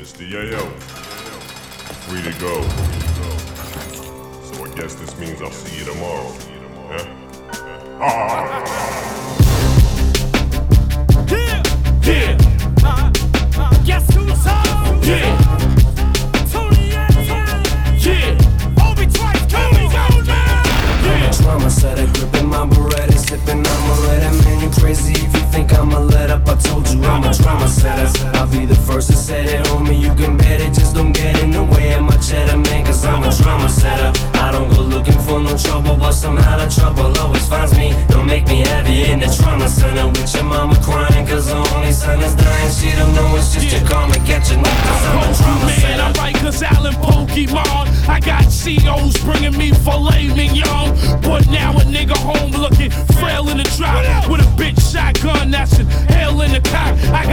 Mr. Yayo, free to go. So I guess this means I'll see you tomorrow. Yeah, yeah. Guess who's home? Yeah. Tony, yeah. Obi twice, Tony, go now. I'm a trauma setter, gripping my Beretta, sipping Amaretta. Man, you crazy if you think I'ma let up. I told you I'm a trauma setter. I'll be the first to set it, homie. You can bet it, just don't get in the way of my cheddar, man. Cause I'm a trauma setter. I don't go looking for no trouble, but somehow the trouble always finds me. Don't make me heavy in the trauma center with your mama crying, cause the only son is dying. She don't know it's just your karma catching up. Cause I'm a trauma setter. I write cause Alan Pokemon. I got COs bringing me filet mignon. But now a nigga home looking frail in the drop with a bitch shotgun that's an hell in the cock. I